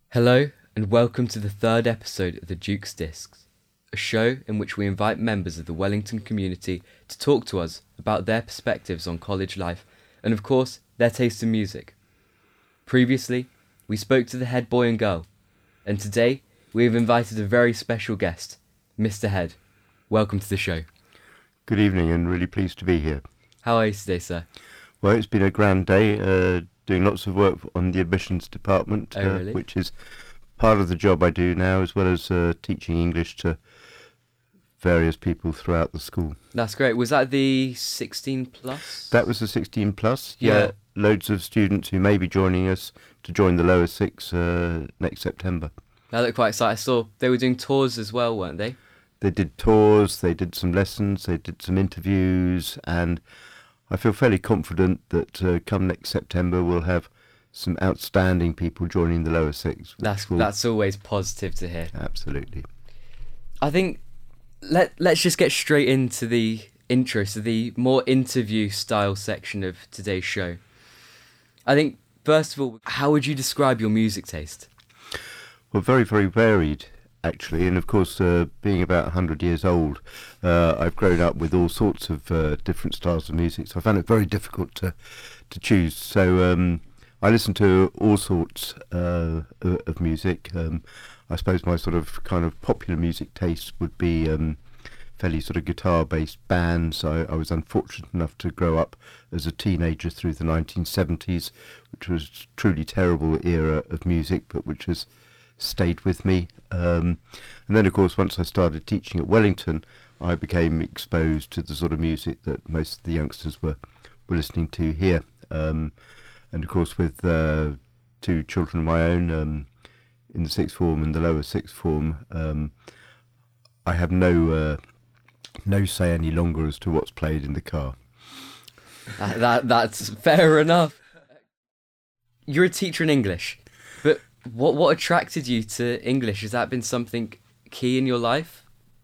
Hello, and welcome to the third episode of the Duke's Discs, a show in which we invite members of the Wellington community to talk to us about their perspectives on college life and, of course, their taste in music. Previously, we spoke to the head boy and girl, and today we have invited a very special guest, Mr. Head. Welcome to the show. Good evening, and really pleased to be here. How are you today, sir? Well, it's been a grand day, doing lots of work on the admissions department, Really? which is part of the job I do now, as well as teaching English to various people throughout the school. That's great. Was that the 16 plus? That was the 16 plus. Yeah. Loads of students who may be joining us to join the lower six next September. That looked quite exciting. I saw they were doing tours as well, weren't they? They did tours, they did some lessons, they did some interviews, and I feel fairly confident that come next September we'll have some outstanding people joining the lower six. That's always positive to hear. Absolutely. I think let's just get straight into the intro, so the more interview style section of today's show. I think, first of all, how would you describe your music taste? Well, very, very varied, actually, and of course, being about 100 years old, I've grown up with all sorts of different styles of music, so I found it very difficult to choose. So I listen to all sorts of music. I suppose my sort of kind of popular music taste would be fairly sort of guitar-based bands. I was unfortunate enough to grow up as a teenager through the 1970s, which was a truly terrible era of music, but which has stayed with me. And then, of course, once I started teaching at Wellington, I became exposed to the sort of music that most of the youngsters were listening to here. And, of course, with two children of my own in the sixth form and the lower sixth form, I have no say any longer as to what's played in the car. That's fair enough. You're a teacher in English, but what attracted you to English? Has that been something key in your life?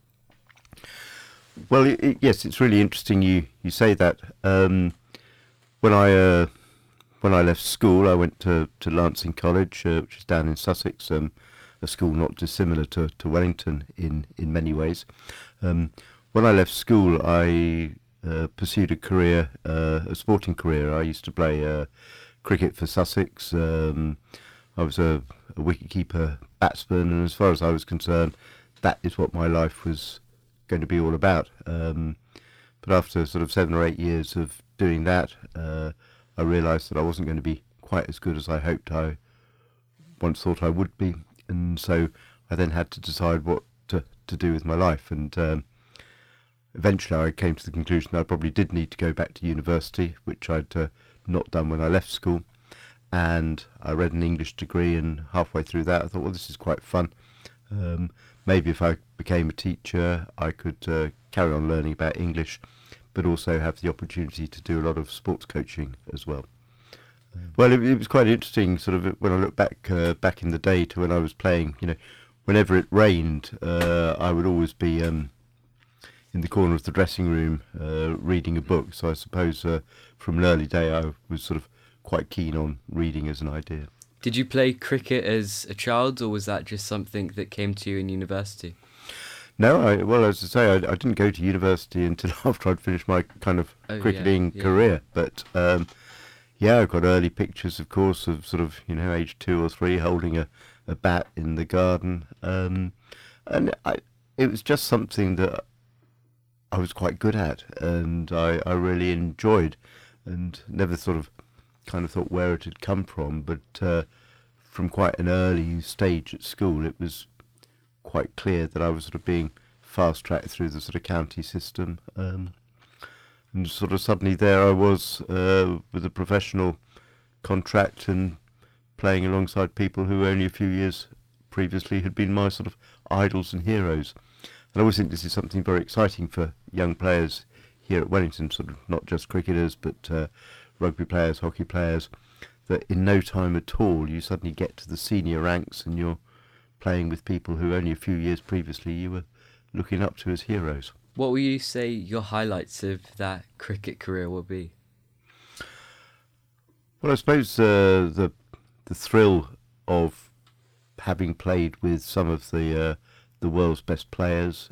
Well, yes, it's really interesting you say that. When I left school, I went to Lancing College, which is down in Sussex, a school not dissimilar to Wellington in many ways. When I left school, I pursued a sporting career. I used to play cricket for Sussex. I was a wicketkeeper batsman, and as far as I was concerned, that is what my life was going to be all about. But after sort of 7 or 8 years of doing that, I realised that I wasn't going to be quite as good as I hoped I once thought I would be, and so I then had to decide what to do with my life, and eventually I came to the conclusion that I probably did need to go back to university, which I'd not done when I left school. And I read an English degree, and halfway through that I thought, well, this is quite fun. Maybe if I became a teacher I could carry on learning about English, but also have the opportunity to do a lot of sports coaching as well. Well, it was quite interesting sort of when I look back in the day to when I was playing. Whenever it rained, I would always be in the corner of the dressing room reading a book. So I suppose from an early day I was sort of quite keen on reading as an idea. Did you play cricket as a child, or was that just something that came to you in university? No, as I say, I didn't go to university until after I'd finished my kind of cricketing career. But I've got early pictures, of course, of sort of age 2 or 3, holding a bat in the garden, and it was just something that I was quite good at, and I really enjoyed, and never sort of kind of thought where it had come from, but from quite an early stage at school it was quite clear that I was sort of being fast-tracked through the sort of county system, and sort of suddenly there I was with a professional contract and playing alongside people who only a few years previously had been my sort of idols and heroes. And I always think this is something very exciting for young players here at Wellington, sort of not just cricketers but rugby players, hockey players, that in no time at all you suddenly get to the senior ranks and you're playing with people who only a few years previously you were looking up to as heroes. What would you say your highlights of that cricket career will be? Well, I suppose the thrill of having played with some of the world's best players,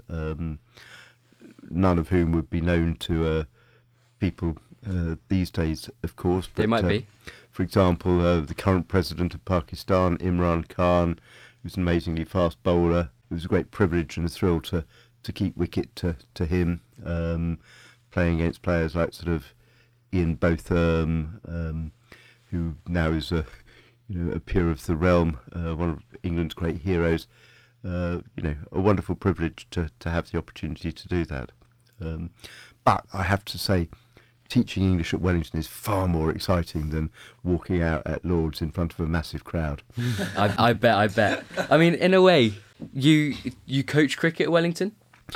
none of whom would be known to people these days, of course. But, They might be. For example, the current president of Pakistan, Imran Khan, who's an amazingly fast bowler. It was a great privilege and a thrill to keep wicket to him, playing against players like sort of Ian Botham, who now is a peer of the realm, one of England's great heroes. A wonderful privilege to have the opportunity to do that. But I have to say, teaching English at Wellington is far more exciting than walking out at Lord's in front of a massive crowd. I bet. I mean, in a way, you coach cricket at Wellington?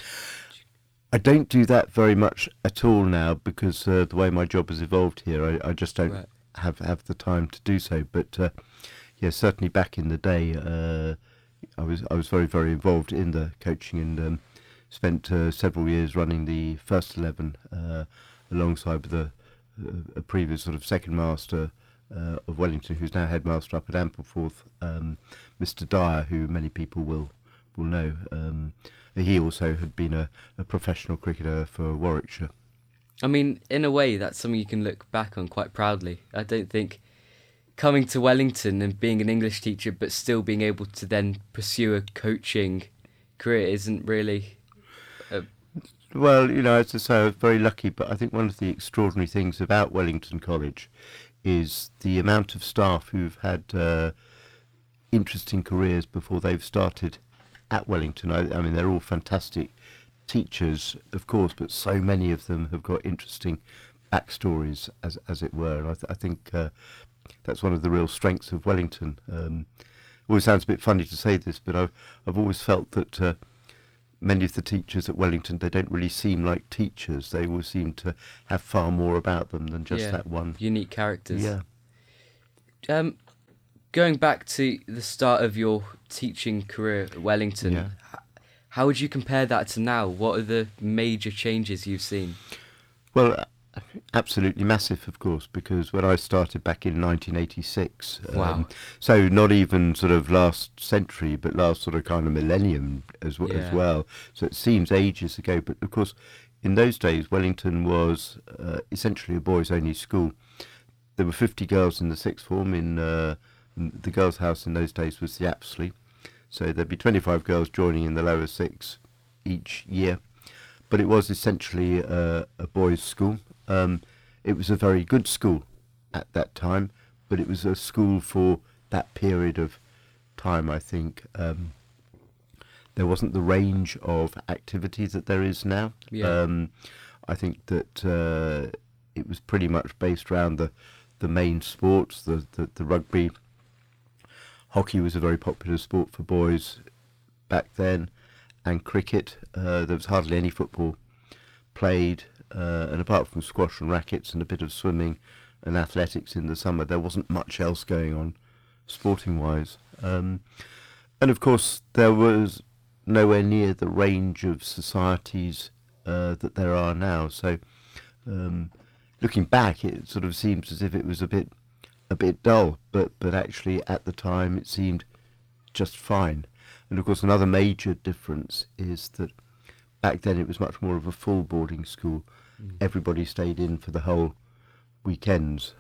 I don't do that very much at all now because the way my job has evolved here, I just don't have the time to do so. But certainly back in the day, I was very, very involved in the coaching and spent several years running the first 11 alongside with a previous sort of second master of Wellington, who's now headmaster up at Ampleforth, Mr. Dyer, who many people will know. He also had been a professional cricketer for Warwickshire. I mean, in a way, that's something you can look back on quite proudly. I don't think coming to Wellington and being an English teacher but still being able to then pursue a coaching career isn't really... Well, as I say, I was very lucky, but I think one of the extraordinary things about Wellington College is the amount of staff who've had interesting careers before they've started at Wellington. I mean, they're all fantastic teachers, of course, but so many of them have got interesting backstories, as it were. And I think that's one of the real strengths of Wellington. It always sounds a bit funny to say this, but I've always felt that many of the teachers at Wellington, they don't really seem like teachers. They always seem to have far more about them than just that one. Unique characters. Yeah. Going back to the start of your teaching career at Wellington, how would you compare that to now? What are the major changes you've seen? Well, absolutely massive, of course, because when I started back in 1986, so not even sort of last century, but last sort of kind of millennium as well. So it seems ages ago, but of course, in those days, Wellington was essentially a boys-only school. There were 50 girls in the sixth form. In the girls' house in those days was the Apsley, so there'd be 25 girls joining in the lower six each year. But it was essentially a boys' school. It was a very good school at that time, but it was a school for that period of time, I think. There wasn't the range of activities that there is now. I think that it was pretty much based around the main sports, the rugby. Hockey was a very popular sport for boys back then, and cricket. There was hardly any football played, and apart from squash and rackets and a bit of swimming and athletics in the summer, there wasn't much else going on sporting-wise. And of course, there was nowhere near the range of societies that there are now. So, looking back, it sort of seems as if it was a bit dull, but actually at the time it seemed just fine. And of course, another major difference is that back then it was much more of a full boarding school. Everybody stayed in for the whole weekends.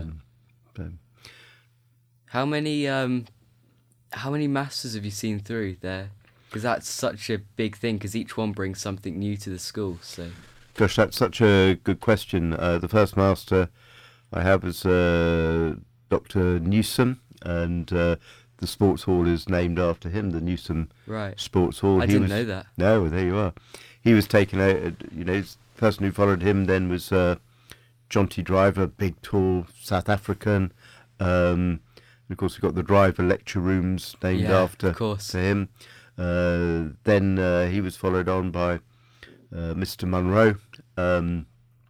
How many masters have you seen through there? Because that's such a big thing, because each one brings something new to the school. So, gosh, that's such a good question. The first master I have is Dr. Newsom, and the sports hall is named after him, the Newsom Sports Hall. I didn't know that. No, there you are. He was taken out, the person who followed him then was Jonty Driver, big, tall South African. And of course, we've got the Driver lecture rooms named after him. Then he was followed on by Mr. Munro, the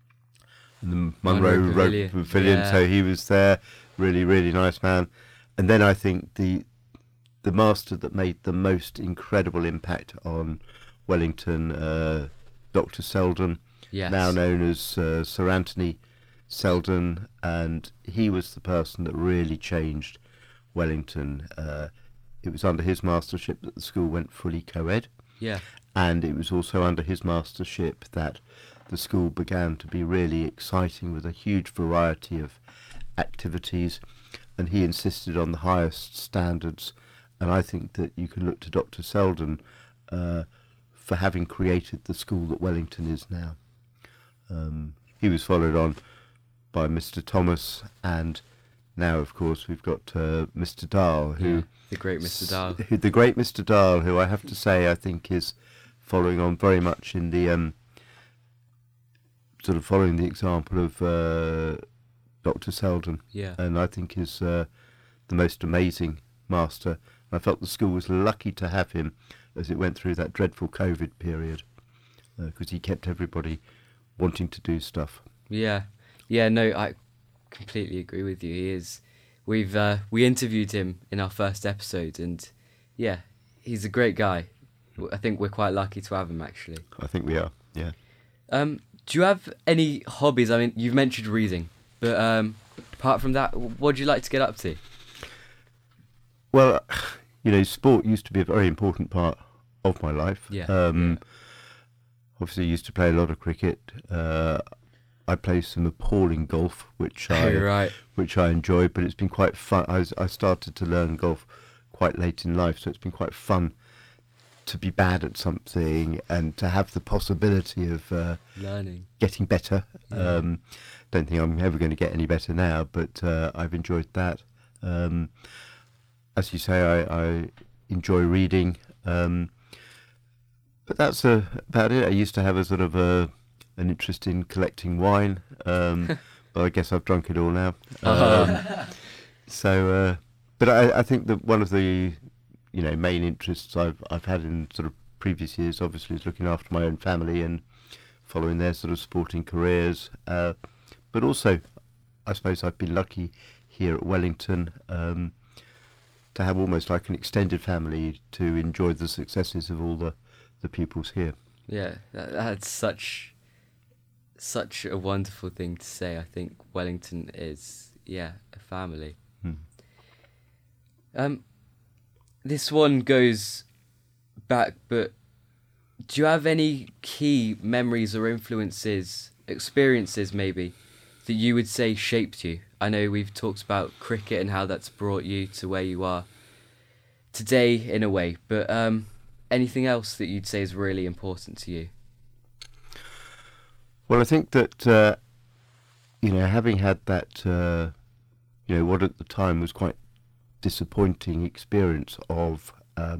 Munro Pavilion. So he was there, really, really nice man. And then I think the master that made the most incredible impact on Wellington, Dr. Selden, now known as Sir Anthony Selden, and he was the person that really changed Wellington. it was under his mastership that the school went fully co-ed. Yeah. And it was also under his mastership that the school began to be really exciting with a huge variety of activities, and he insisted on the highest standards. And I think that you can look to Dr. Selden for having created the school that Wellington is now. He was followed on by Mr. Thomas, and now, of course, we've got Mr. Dahl, who the great Mr. Dahl. The great Mr. Dahl, who I have to say I think is following on very much in the sort of following the example of Dr. Selden. Yeah. And I think is the most amazing master. I felt the school was lucky to have him as it went through that dreadful COVID period, because he kept everybody wanting to do stuff. Yeah. Yeah, no, I completely agree with you. He is. We interviewed him in our first episode, and yeah, he's a great guy. I think we're quite lucky to have him, actually. I think we are, yeah. Do you have any hobbies? I mean, you've mentioned reading, but apart from that, what do you like to get up to? Well, sport used to be a very important part of my life. Yeah. Obviously, I used to play a lot of cricket. I play some appalling golf, which I enjoyed, but it's been quite fun. I started to learn golf quite late in life, so it's been quite fun to be bad at something and to have the possibility of learning, getting better. Yeah. Don't think I'm ever going to get any better now, but I've enjoyed that. As you say, I enjoy reading, but that's about it. I used to have a sort of an interest in collecting wine, but I guess I've drunk it all now. But I think that one of the main interests I've had in sort of previous years, obviously, is looking after my own family and following their sort of sporting careers. But also, I suppose I've been lucky here at Wellington to have almost like an extended family to enjoy the successes of all the pupils here. Yeah, that's such a wonderful thing to say. I think Wellington is, a family. This one goes back, but do you have any key memories or experiences maybe, that you would say shaped you? I know we've talked about cricket and how that's brought you to where you are today in a way, but anything else that you'd say is really important to you? Well, I think that, having had that, what at the time was quite disappointing experience of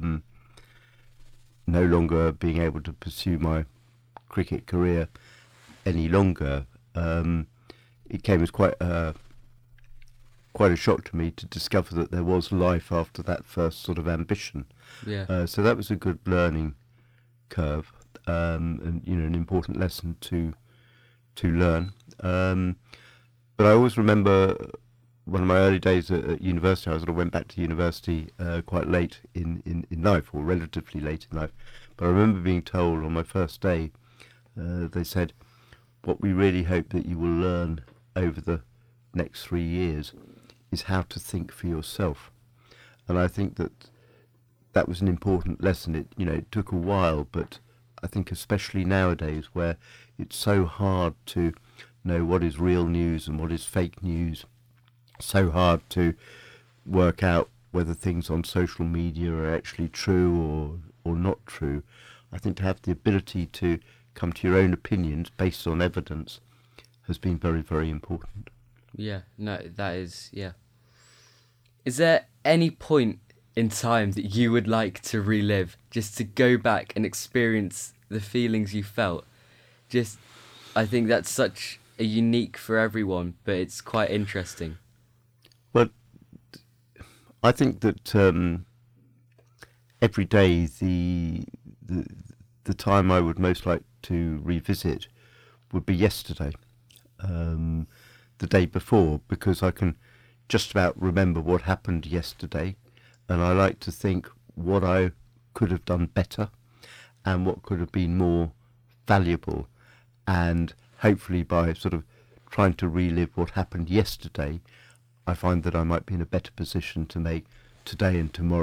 no longer being able to pursue my cricket career any longer, it came as quite a shock to me to discover that there was life after that first sort of ambition. Yeah. So that was a good learning curve, and an important lesson to learn. But I always remember one of my early days at university. I sort of went back to university quite late in life, or relatively late in life. But I remember being told on my first day, they said, what we really hope that you will learn over the next 3 years is how to think for yourself. And I think that was an important lesson. It took a while, but I think especially nowadays, where it's so hard to know what is real news and what is fake news, so hard to work out whether things on social media are actually true or not true. I think to have the ability to come to your own opinions based on evidence has been very, very important. Yeah, no, that is, yeah. Is there any point in time that you would like to relive, just to go back and experience the feelings you felt? I think that's such a unique for everyone, but it's quite interesting. Well, I think that every day the time I would most like to revisit would be yesterday, the day before, because I can just about remember what happened yesterday, and I like to think what I could have done better and what could have been more valuable, and hopefully by sort of trying to relive what happened yesterday, I find that I might be in a better position to make today and tomorrow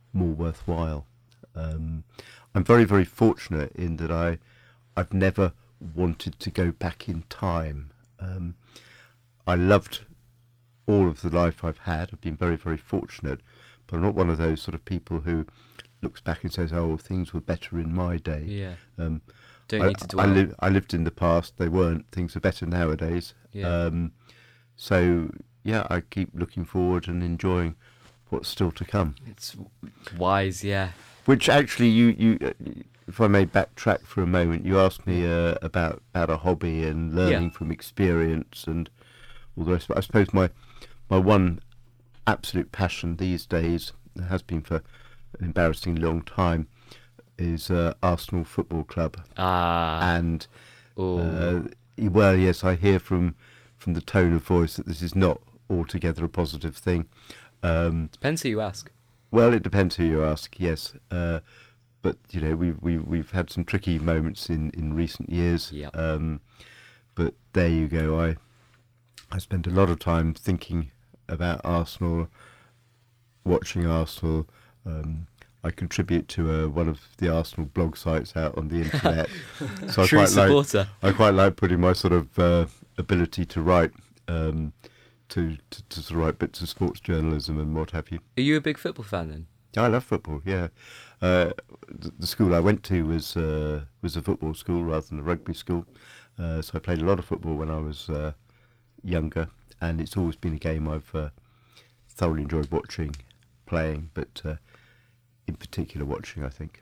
more worthwhile. I'm very, very fortunate in that I've never wanted to go back in time. I loved all of the life I've had. I've been very, very fortunate, but I'm not one of those sort of people who looks back and says, "Oh, things were better in my day." Yeah. Um, Don't need to dwell. I lived in the past. They weren't. Things are better nowadays. Yeah. So yeah, I keep looking forward and enjoying what's still to come. It's wise, yeah. Which actually, you if I may backtrack for a moment, you asked me about a hobby and learning from experience and all the rest. But I suppose my one absolute passion these days has been for an embarrassingly long time is Arsenal Football Club. And well, yes, I hear from the tone of voice that this is not altogether a positive thing. Depends who you ask. Well, it depends who you ask. Yes, but you know we've had some tricky moments in recent years. Yeah. But there you go. I spent a lot of time thinking about Arsenal, watching Arsenal. I contribute to one of the Arsenal blog sites out on the internet. So True supporter. I quite like putting my sort of ability to write, to sort of write bits of sports journalism and what have you. Are you a big football fan then? I love football. Yeah, the school I went to was a football school rather than a rugby school. So I played a lot of football when I was younger, and it's always been a game I've thoroughly enjoyed watching, playing, but in particular watching, I think.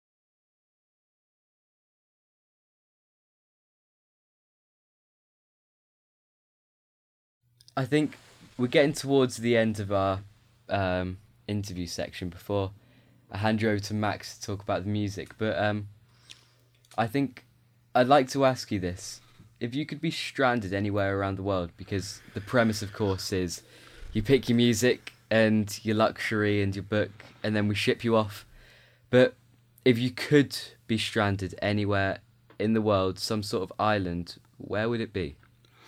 I think we're getting towards the end of our interview section before I hand you over to Max to talk about the music. But I think I'd like to ask you this. If you could be stranded anywhere around the world, because the premise, of course, is you pick your music and your luxury and your book, and then we ship you off. But if you could be stranded anywhere in the world, some sort of island, where would it be?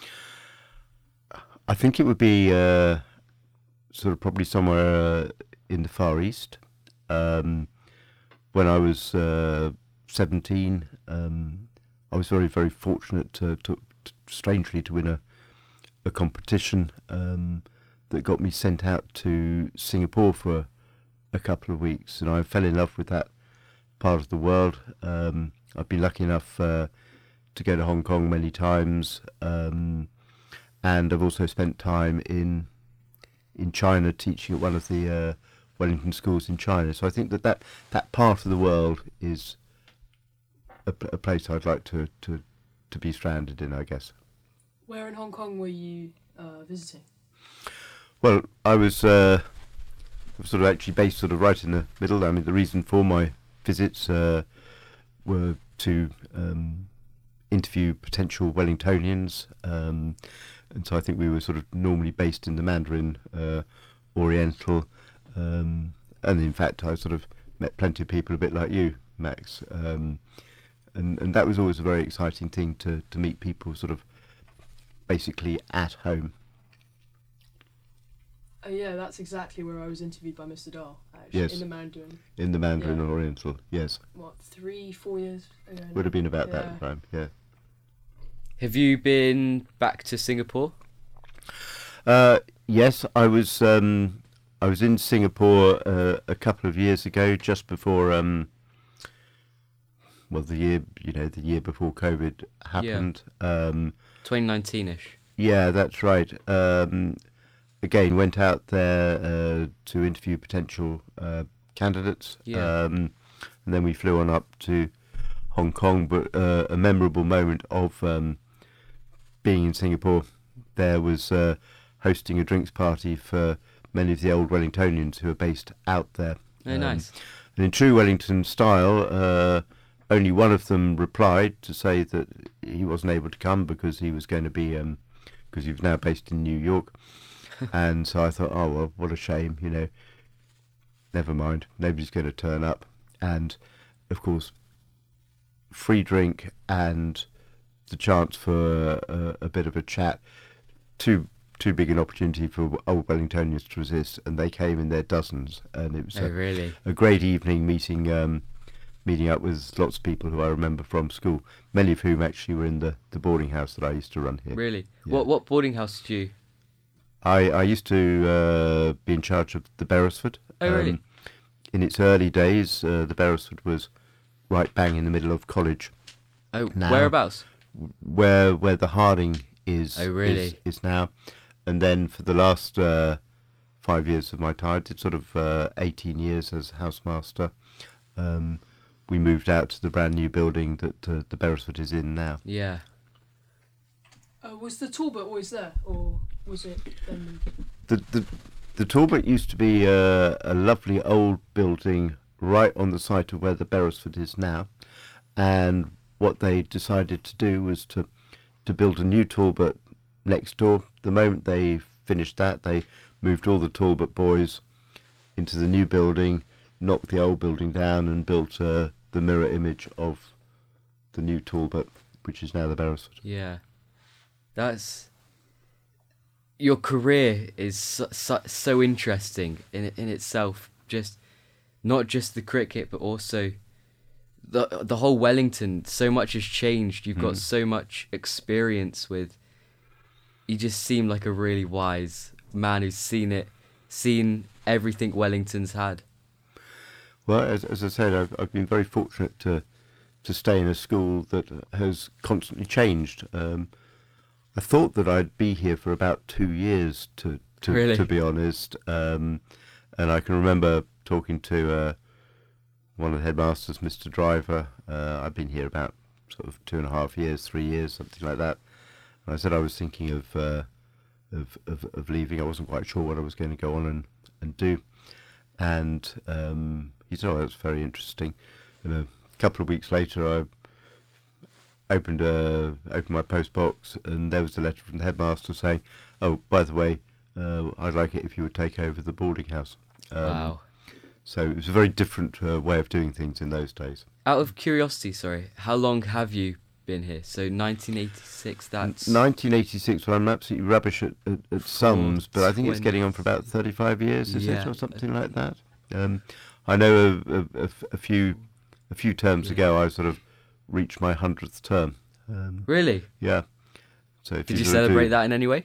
I think it would be sort of probably somewhere in the Far East. When I was 17, I was very, very fortunate to strangely to win a competition that got me sent out to Singapore for a couple of weeks, and I fell in love with that part of the world. I've been lucky enough to go to Hong Kong many times, and I've also spent time in China teaching at one of the Wellington schools in China. So I think that part of the world is a place I'd like to be stranded in, I guess. Where in Hong Kong were you visiting? Well, I was sort of actually based sort of right in the middle. I mean, the reason for my visits were to interview potential Wellingtonians, and so I think we were sort of normally based in the Mandarin Oriental, and in fact I sort of met plenty of people a bit like you, Max, and that was always a very exciting thing to meet people sort of basically at home. Yeah, that's exactly where I was interviewed by Mr. Dahl, actually, Yes. in the Mandarin. In the Mandarin Yeah. Oriental, yes. What, 3-4 years ago? Would have been about Yeah. that time, yeah. Have you been back to Singapore? Yes, I was in Singapore a couple of years ago, just before the year before COVID happened. 2019-ish. Yeah, that's right. Again, went out there to interview potential candidates. Yeah. And then we flew on up to Hong Kong. But a memorable moment of being in Singapore there was hosting a drinks party for many of the old Wellingtonians who are based out there. Oh, nice. And in true Wellington style, only one of them replied to say that he wasn't able to come because he was going to be, because he was now based in New York. And so I thought, oh, well, what a shame, never mind, nobody's going to turn up. And, of course, free drink and the chance for a bit of a chat. Two too big an opportunity for old Wellingtonians to resist, and they came in their dozens, and it was really? a great evening meeting up with lots of people who I remember from school, many of whom actually were in the boarding house that I used to run here. Really? Yeah. What boarding house did you? I used to be in charge of the Beresford. Oh, really? In its early days, the Beresford was right bang in the middle of college. Oh, Now, whereabouts? Where the Harding is. Oh, really? Is now, and then for the last 5 years of my time, I did sort of 18 years as housemaster. We moved out to the brand new building that the Beresford is in now. Yeah. Was the Talbot always there, or was it? The Talbot used to be a lovely old building right on the site of where the Beresford is now, and what they decided to do was to build a new Talbot next door. The moment they finished that, they moved all the Talbot boys into the new building, knocked the old building down, and built the mirror image of the new Talbot, which is now the Beresford. Yeah. Your career is so interesting in itself. Just not just the cricket, but also the whole Wellington. So much has changed. You've got so much experience with. You just seem like a really wise man who's seen everything Wellington's had. Well, as I said, I've been very fortunate to stay in a school that has constantly changed. I thought that I'd be here for about 2 years, to Really? be honest. And I can remember talking to one of the headmasters, Mr. Driver. I've been here about sort of 2.5 years, 3 years, something like that. And I said I was thinking of leaving. I wasn't quite sure what I was going to go on and do. And he said, "Oh, that's very interesting." And a couple of weeks later, I opened my post box, and there was a letter from the headmaster saying, "Oh, by the way, I'd like it if you would take over the boarding house." Wow. So it was a very different way of doing things in those days. Out of curiosity, sorry, how long have you been here? So 1986, that's... 1986, well, I'm absolutely rubbish at sums, but I think it's getting on for about 35 years, is it, or something like that? I know a few terms ago I sort of reached my 100th term. Really? Yeah. So if Did you celebrate that in any way?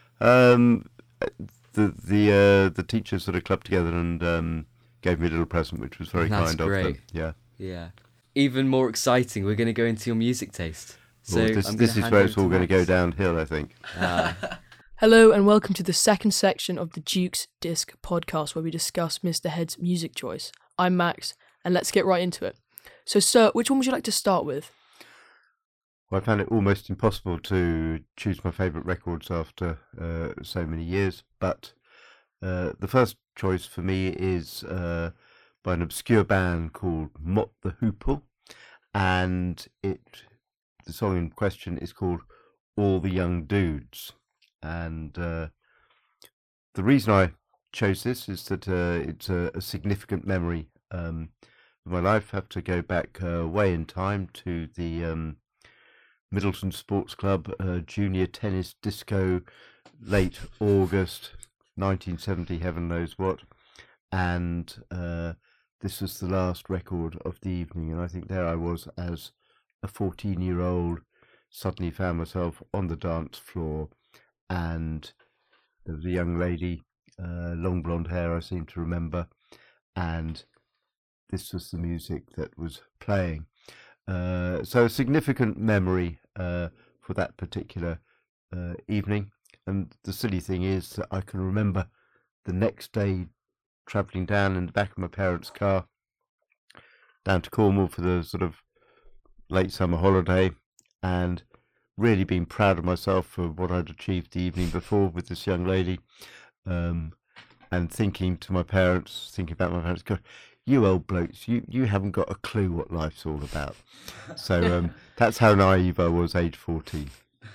The teachers sort of clubbed together and gave me a little present, which was very kind of them. Yeah. Yeah. Even more exciting, we're going to go into your music taste. So Well, this is where it's all going to go downhill, I think. Hello and welcome to the second section of the Duke's Disc podcast, where we discuss Mr. Head's music choice. I'm Max, and let's get right into it. So, sir, which one would you like to start with? Well, I found it almost impossible to choose my favourite records after so many years, but the first choice for me is by an obscure band called Mott the Hoople, and the song in question is called All the Young Dudes. And the reason I chose this is that it's a significant memory of my life. I have to go back way in time to the Middleton Sports Club Junior Tennis Disco, late August 1970, heaven knows what. And this was the last record of the evening, and I think there I was as a 14-year-old, suddenly found myself on the dance floor, and there was a young lady, long blonde hair I seem to remember, and this was the music that was playing. So a significant memory for that particular evening. And the silly thing is that I can remember the next day travelling down in the back of my parents' car down to Cornwall for the sort of late summer holiday, and really being proud of myself for what I'd achieved the evening before with this young lady, and thinking about my parents, God, you old blokes, you haven't got a clue what life's all about. So that's how naive I was, age 14.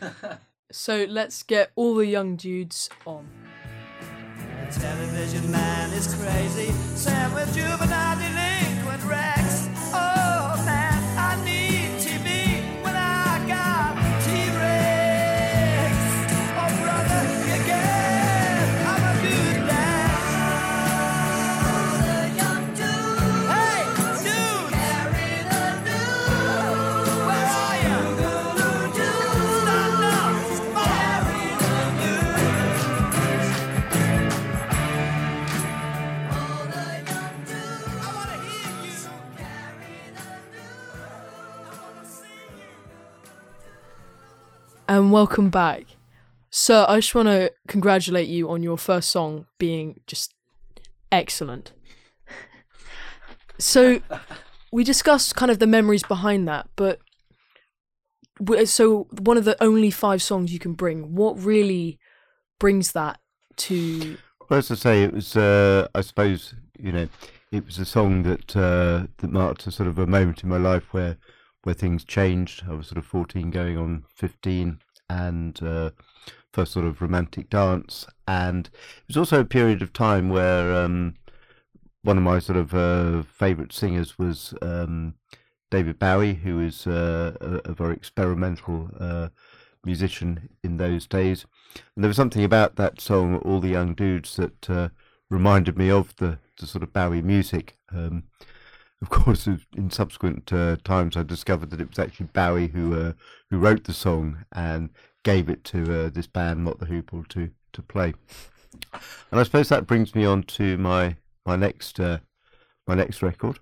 So let's get All the Young Dudes on. The television man is crazy, Sam with juvenile delinquent Rex. Oh man, I need TV when I got T-Rex. Oh brother, you get And welcome back. Sir, I just want to congratulate you on your first song being just excellent. So, we discussed kind of the memories behind that, but so one of the only 5 songs you can bring, what really brings that to... Well, as I say, it was, I suppose, it was a song that marked a sort of a moment in my life where things changed. I was sort of 14 going on 15, and first sort of romantic dance. And it was also a period of time where one of my sort of favourite singers was David Bowie, who is a very experimental musician in those days. And there was something about that song, All the Young Dudes, that reminded me of the sort of Bowie music. Of course, in subsequent times, I discovered that it was actually Bowie who wrote the song and gave it to this band, Mott the Hoople, to play. And I suppose that brings me on to my next record,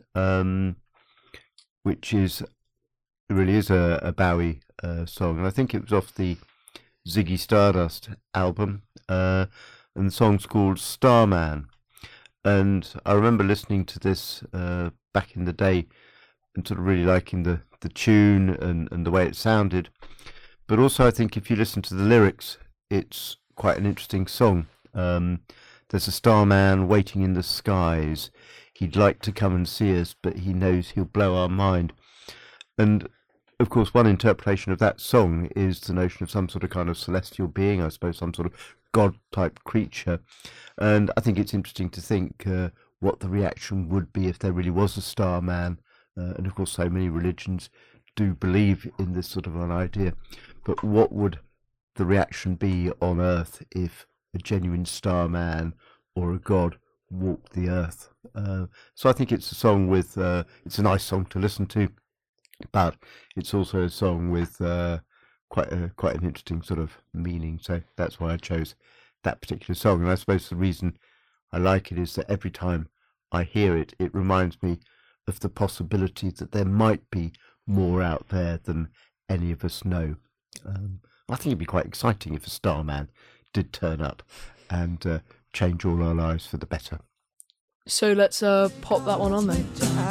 which really is a Bowie song, and I think it was off the Ziggy Stardust album, and the song's called Starman. And I remember listening to this back in the day and sort of really liking the tune and the way it sounded. But also I think if you listen to the lyrics, it's quite an interesting song. There's a starman waiting in the skies. He'd like to come and see us, but he knows he'll blow our mind. And of course, one interpretation of that song is the notion of some sort of kind of celestial being, I suppose, some sort of God-type creature. And I think it's interesting to think what the reaction would be if there really was a starman. And of course, so many religions do believe in this sort of an idea. But what would the reaction be on Earth if a genuine starman or a god walked the Earth? So I think it's a song with, it's a nice song to listen to, but it's also a song with quite an interesting sort of meaning. So that's why I chose that particular song. And I suppose the reason I like it is that every time I hear it, it reminds me of the possibility that there might be more out there than any of us know. I think it'd be quite exciting if a starman did turn up and change all our lives for the better. So let's pop that one on then.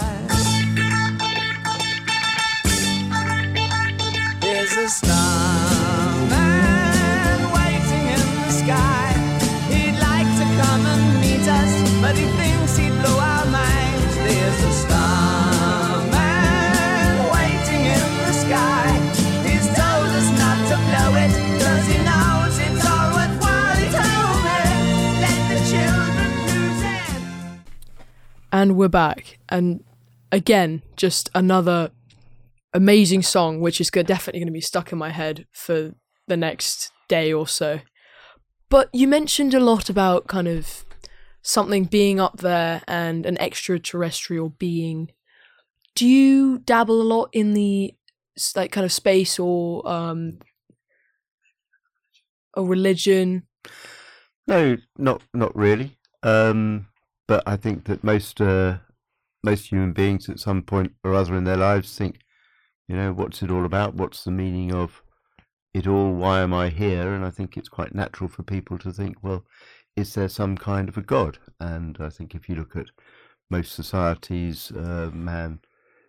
There's a starman waiting in the sky. He'd like to come and meet us, but he thinks he'd blow our minds. There's a starman waiting in the sky. He's told us not to blow it, 'cause he knows it's all worthwhile. He told me, let the children lose it. And we're back. And again, just another amazing song, which is definitely going to be stuck in my head for the next day or so. But you mentioned a lot about kind of something being up there and an extraterrestrial being. Do you dabble a lot in the like kind of space or a religion? No, not really. But I think that most human beings at some point or other in their lives think, what's it all about? What's the meaning of it all? Why am I here? And I think it's quite natural for people to think, well, is there some kind of a God? And I think if you look at most societies, mankind,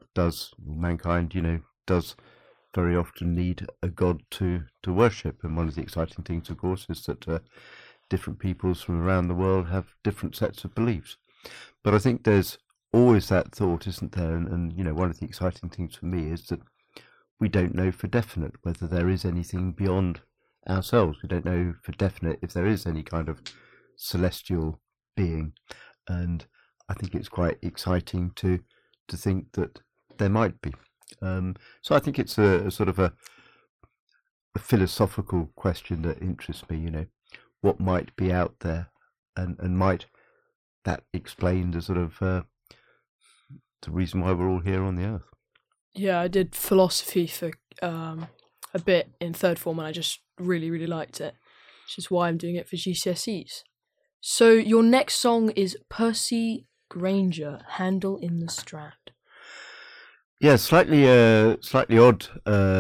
does very often need a God to worship. And one of the exciting things, of course, is that different peoples from around the world have different sets of beliefs. But I think there's always that thought, isn't there? And one of the exciting things for me is that we don't know for definite whether there is anything beyond ourselves. We don't know for definite if there is any kind of celestial being. And I think it's quite exciting to think that there might be. So I think it's a sort of a philosophical question that interests me, what might be out there, and might that explain the sort of the reason why we're all here on the earth. Yeah, I did philosophy for a bit in third form, and I just really, really liked it, which is why I'm doing it for GCSEs. So your next song is Percy Granger, Handle in the Strand. Yeah, slightly odd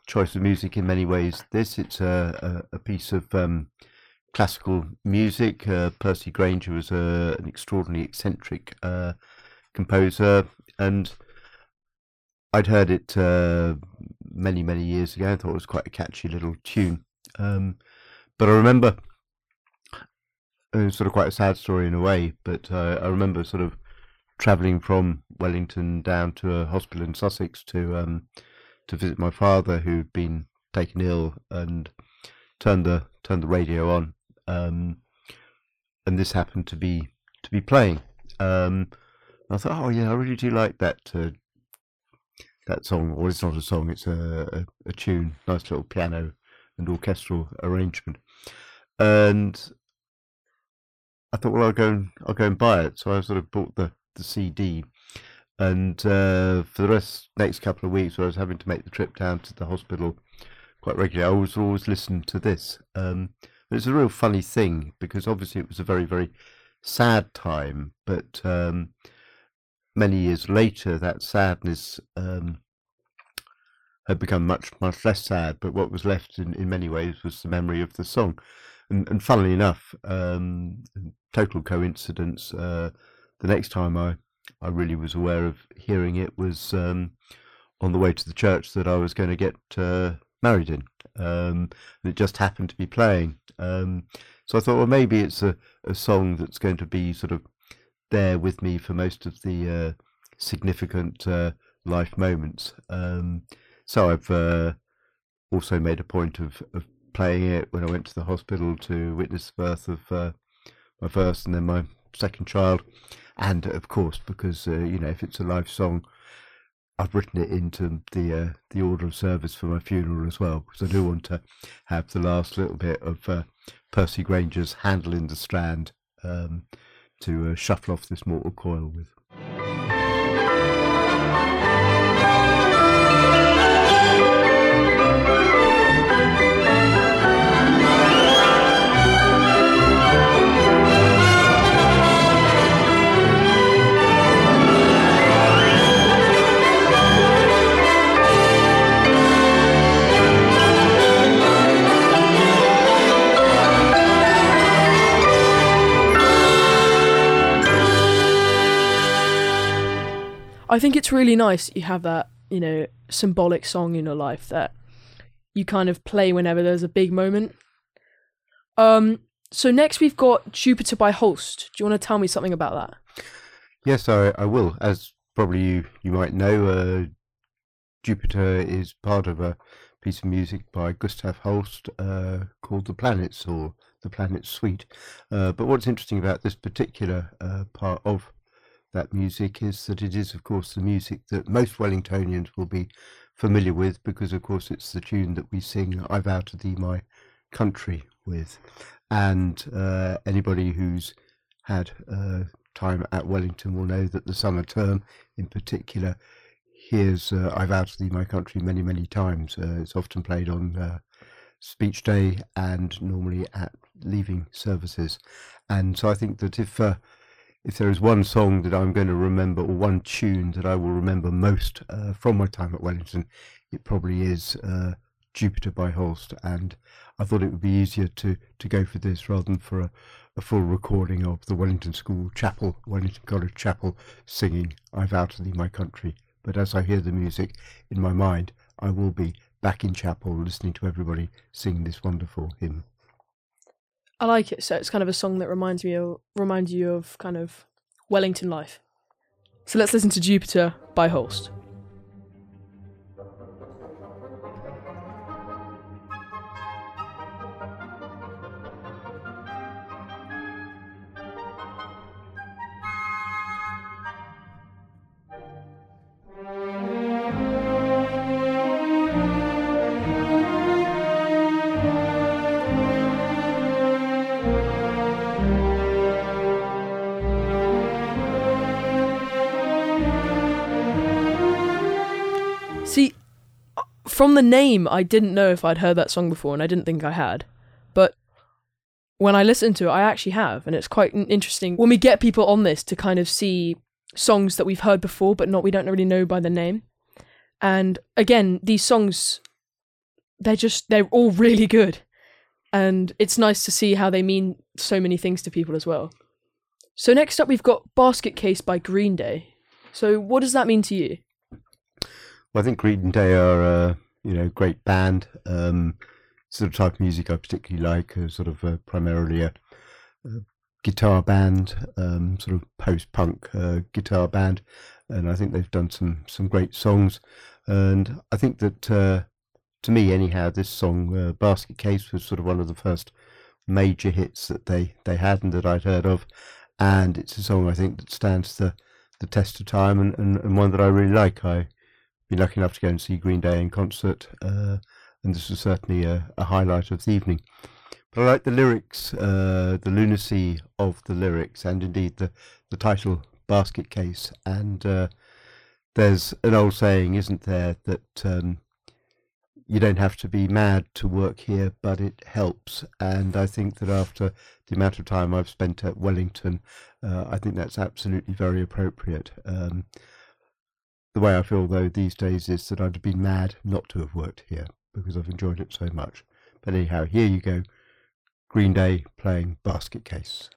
choice of music in many ways. It's a piece of classical music. Percy Grainger was an extraordinarily eccentric composer, and I'd heard it many, many years ago. I thought it was quite a catchy little tune. But I remember, it was sort of quite a sad story in a way, but I remember sort of travelling from Wellington down to a hospital in Sussex to visit my father, who'd been taken ill, and turned the radio on, and this happened to be playing. I thought, oh yeah, I really do like that song. Well, it's not a song; it's a tune, nice little piano and orchestral arrangement. And I thought, well, I'll go and buy it. So I sort of bought the CD, and for the next couple of weeks, where I was having to make the trip down to the hospital quite regularly, I was always listening to this. It's a real funny thing, because obviously it was a very, very sad time, but many years later, that sadness had become much, much less sad, but what was left in many ways was the memory of the song. And funnily enough, total coincidence, the next time I really was aware of hearing it was on the way to the church that I was going to get married in. And it just happened to be playing. So I thought, well, maybe it's a song that's going to be sort of there with me for most of the significant life moments. So I've also made a point of playing it when I went to the hospital to witness the birth of my first and then my second child. And of course, because if it's a live song, I've written it into the order of service for my funeral as well, because I do want to have the last little bit of Percy Grainger's Handle in the Strand to shuffle off this mortal coil with. I think it's really nice that you have that, symbolic song in your life that you kind of play whenever there's a big moment. So next we've got Jupiter by Holst. Do you want to tell me something about that? Yes, I will. As probably you might know, Jupiter is part of a piece of music by Gustav Holst called The Planets, or The Planets Suite. But what's interesting about this particular part of that music is that it is, of course, the music that most Wellingtonians will be familiar with, because, of course, it's the tune that we sing I Vow to Thee My Country with. And anybody who's had time at Wellington will know that the summer term in particular hears I Vow to Thee My Country many, many times. It's often played on speech day and normally at leaving services. And so I think that if there is one song that I'm going to remember, or one tune that I will remember most from my time at Wellington, it probably is Jupiter by Holst. And I thought it would be easier to go for this rather than for a full recording of the Wellington School Chapel, Wellington College Chapel, singing I Vow to Thee My Country. But as I hear the music in my mind, I will be back in chapel listening to everybody sing this wonderful hymn. I like it. So it's kind of a song that reminds you of kind of Wellington life. So let's listen to Jupiter by Holst. See, from the name, I didn't know if I'd heard that song before, and I didn't think I had. But when I listened to it, I actually have, and it's quite interesting when we get people on this to kind of see songs that we've heard before, but we don't really know by the name. And again, these songs they're all really good. And it's nice to see how they mean so many things to people as well. So next up, we've got Basket Case by Green Day. So what does that mean to you? Well, I think Green Day are a great band. Sort of type of music I particularly like, primarily a guitar band, sort of post-punk guitar band, and I think they've done some great songs. And I think that to me, anyhow, this song "Basket Case" was sort of one of the first major hits that they had and that I'd heard of, and it's a song I think that stands the test of time and one that I really like. I've been lucky enough to go and see Green Day in concert, and this was certainly a highlight of the evening. But I like the lyrics, the lunacy of the lyrics, and indeed the title "Basket Case." And there's an old saying, isn't there, that you don't have to be mad to work here, but it helps. And I think that after the amount of time I've spent at Wellington, I think that's absolutely very appropriate. The way I feel, though, these days is that I'd have been mad not to have worked here because I've enjoyed it so much. But anyhow, here you go. Green Day playing Basket Case.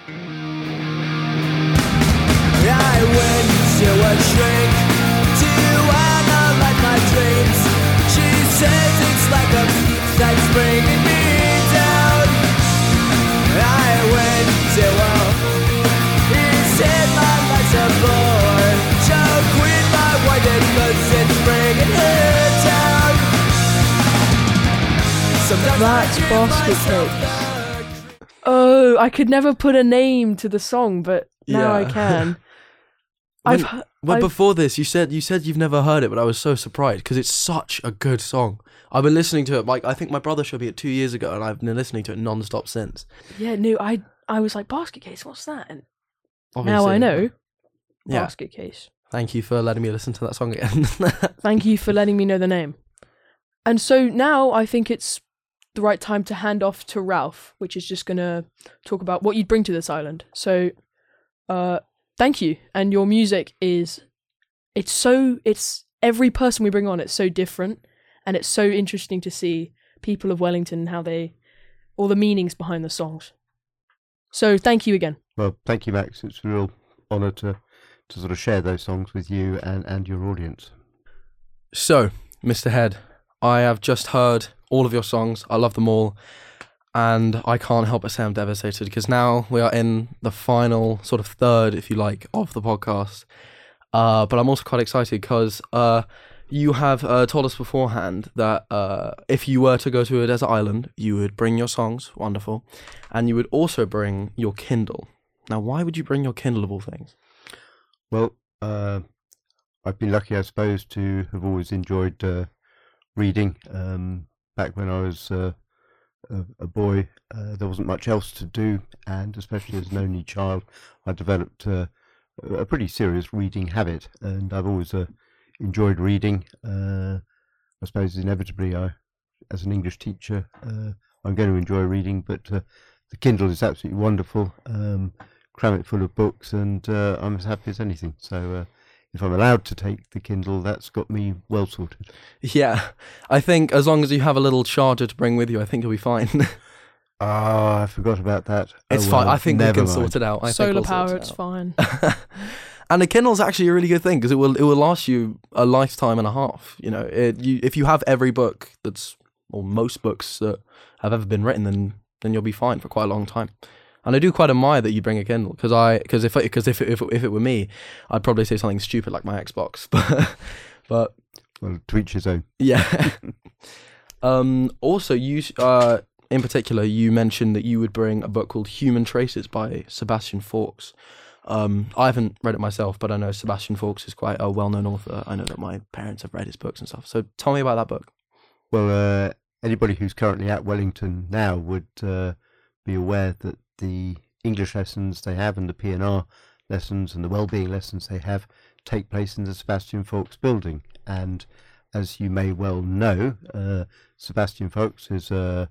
I went to a shrink to analyze my dreams. She says it's like a beat that's bringing me down. I went to he said my life's a bore. Choke with my white cause it's bringing her down. Sometimes That's Basket Case. Oh, I could never put a name to the song, but now I can. Before this, you said you've never heard it, but I was so surprised because it's such a good song. I've been listening to it, I think my brother showed me it 2 years ago, and I've been listening to it non-stop since. Yeah, no, I was like, Basket Case, what's that? And Obviously, now I know. Yeah. Basket Case. Thank you for letting me listen to that song again. Thank you for letting me know the name. And so now I think it's the right time to hand off to Ralph, which is just going to talk about what you'd bring to this island. So, thank you. And your music it's every person we bring on, it's so different. And it's so interesting to see people of Wellington and how all the meanings behind the songs. So thank you again. Well, thank you, Max. It's a real honour to sort of share those songs with you and your audience. So, Mr. Head, I have just heard all of your songs. I love them all. And I can't help but say I'm devastated because now we are in the final sort of third, if you like, of the podcast. But I'm also quite excited because you have told us beforehand that if you were to go to a desert island, you would bring your songs, wonderful, and you would also bring your Kindle. Now, why would you bring your Kindle of all things? Well, I've been lucky, I suppose, to have always enjoyed reading. Back when I was a boy, there wasn't much else to do, and especially as an only child, I developed a pretty serious reading habit, and I've always enjoyed reading. I suppose inevitably, as an English teacher, I'm going to enjoy reading, but the Kindle is absolutely wonderful. Cram it full of books, and I'm as happy as anything. So if I'm allowed to take the Kindle, that's got me well sorted. Yeah, I think as long as you have a little charger to bring with you, I think you'll be fine. I forgot about that. It's fine. I think we can sort it out. Solar power, it's fine. And the Kindle's actually a really good thing because it will last you a lifetime and a half. You know, if you have every book or most books that have ever been written, then you'll be fine for quite a long time. And I do quite admire that you bring a Kindle because if it were me, I'd probably say something stupid like my Xbox. but well, to each his own. Yeah. Also, you in particular, you mentioned that you would bring a book called Human Traces by Sebastian Faulks. I haven't read it myself, but I know Sebastian Faulks is quite a well-known author. I know that my parents have read his books and stuff. So tell me about that book. Well, anybody who's currently at Wellington now would be aware that the English lessons they have and the P&R lessons and the wellbeing lessons they have take place in the Sebastian Faulks building. And as you may well know, Sebastian Faulks is an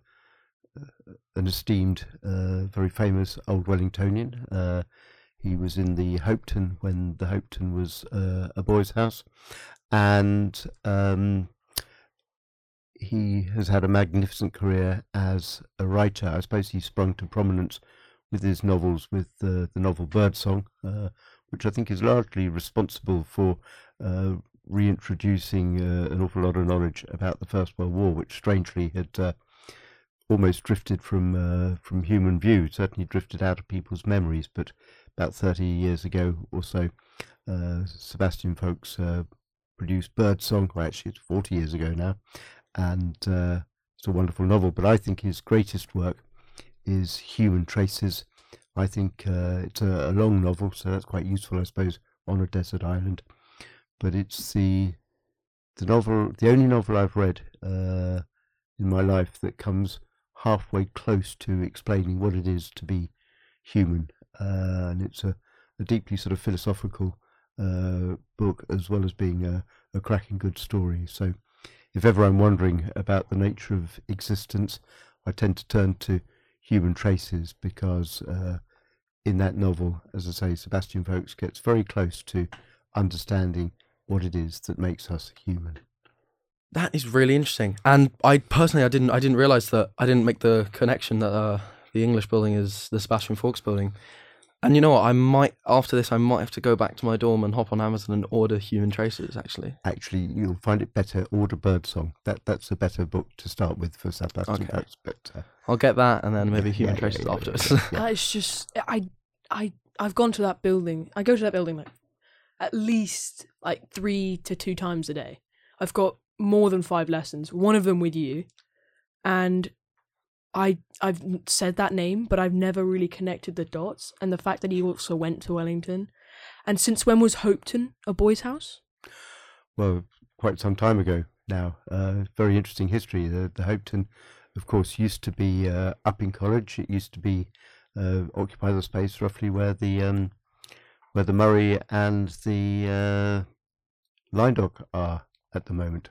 esteemed, very famous old Wellingtonian. He was in the Hopeton when the Hopeton was a boys' house, and he has had a magnificent career as a writer. I suppose he sprung to prominence with his novels, with the novel Birdsong, which I think is largely responsible for reintroducing an awful lot of knowledge about the First World War, which strangely had almost drifted from human view, certainly drifted out of people's memories. But about 30 years ago or so, Sebastian Faulks produced Birdsong. Well, actually, it's 40 years ago now, and it's a wonderful novel. But I think his greatest work is Human Traces. I think it's a long novel, so that's quite useful, I suppose, on a desert island. But it's the only novel I've read in my life that comes halfway close to explaining what it is to be human, and it's a deeply sort of philosophical book, as well as being a cracking good story. So if ever I'm wondering about the nature of existence, I tend to turn to Human Traces, because in that novel, as I say, Sebastian Faulks gets very close to understanding what it is that makes us human. That is really interesting. And I didn't realize that. I didn't make the connection that the English building is the Sebastian Faulks building. And you know what? After this, I might have to go back to my dorm and hop on Amazon and order Human Traces, actually. Actually, you'll find it better. Order Birdsong. That's a better book to start with for Sebastian. Okay. That's better. I'll get that, and then maybe Human Traces afterwards. It's just I've gone to that building. I go to that building like at least like 3 to 2 times a day. I've got more than 5 lessons. One of them with you, and I've said that name, but I've never really connected the dots. And the fact that he also went to Wellington, and since when was Hopeton a boys' house? Well, quite some time ago now. Very interesting history. The Hopeton, of course, used to be up in College. It used to be occupy the space roughly where the Murray and the Lynedoch are at the moment,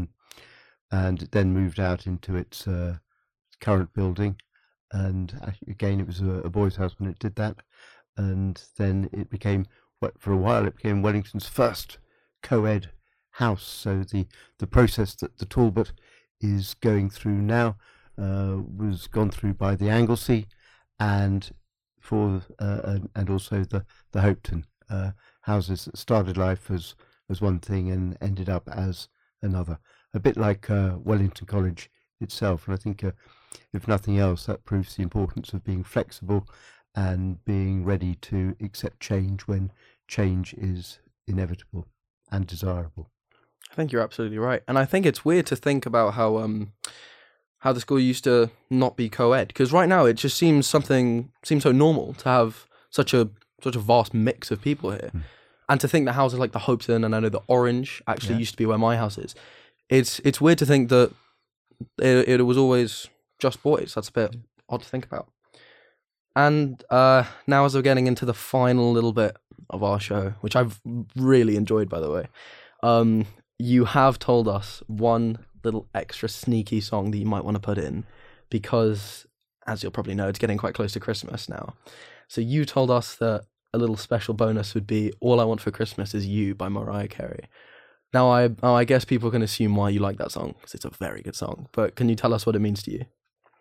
and it then moved out into its current building. And again, it was a boys' house when it did that, and then it became, for a while, it became Wellington's first co-ed house. So the process that the Talbot is going through now was gone through by the Anglesey, and also the Hopeton houses that started life as one thing and ended up as another. A bit like Wellington College itself. And I think, if nothing else, that proves the importance of being flexible and being ready to accept change when change is inevitable and desirable. I think you're absolutely right. And I think it's weird to think about how the school used to not be co-ed, because right now it just seems so normal to have such a vast mix of people here. And to think that houses like the Hopeton, and I know the Orange actually used to be where my house is. It's weird to think that it was always just boys. That's a bit odd to think about. And now, as we're getting into the final little bit of our show, which I've really enjoyed, by the way, you have told us one little extra sneaky song that you might want to put in, because, as you'll probably know, it's getting quite close to Christmas now. So you told us that a little special bonus would be All I Want for Christmas Is You by Mariah Carey. Now, I guess people can assume why you like that song, because it's a very good song. But can you tell us what it means to you?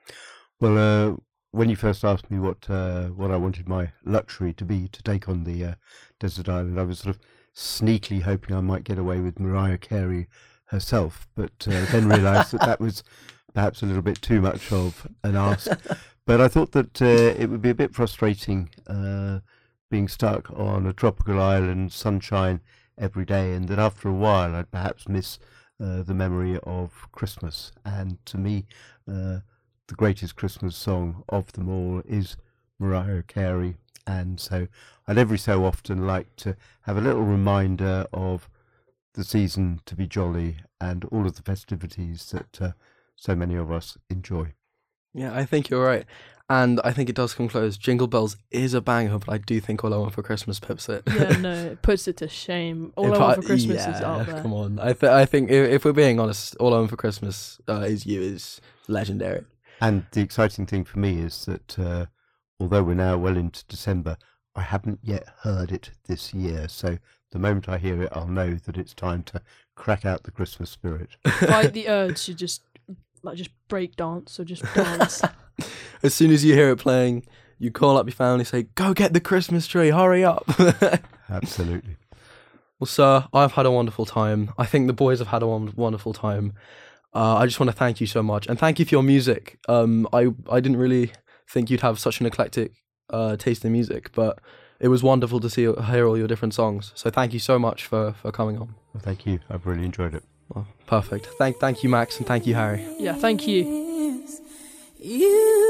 Well, when you first asked me what I wanted my luxury to be to take on the desert island, I was sort of sneakily hoping I might get away with Mariah Carey herself, but then realised that was perhaps a little bit too much of an ask. But I thought that it would be a bit frustrating being stuck on a tropical island, sunshine every day, and that after a while I'd perhaps miss the memory of Christmas. And to me, the greatest Christmas song of them all is Mariah Carey. And so I'd every so often like to have a little reminder of the season to be jolly and all of the festivities that so many of us enjoy. Yeah, I think you're right. And I think it does come close. Jingle Bells is a banger, but I do think All I Want for Christmas pips it. Yeah, no, it puts it to shame. All I Want for Christmas is out there. Come on. I think if we're being honest, All I Want for Christmas Is You is legendary. And the exciting thing for me is that although we're now well into December, I haven't yet heard it this year. So the moment I hear it, I'll know that it's time to crack out the Christmas spirit. Fight the urge to just like just break dance or just dance. As soon as you hear it playing, you call up your family, say, "Go get the Christmas tree, hurry up." Absolutely. Well, sir, I've had a wonderful time. I think the boys have had a wonderful time. I just want to thank you so much, and thank you for your music. I didn't really think you'd have such an eclectic taste in music, but it was wonderful to hear all your different songs. So thank you so much for coming on. Well, thank you. I've really enjoyed it. Well, perfect. Thank you, Max, and thank you, Harry. Yeah, thank you. You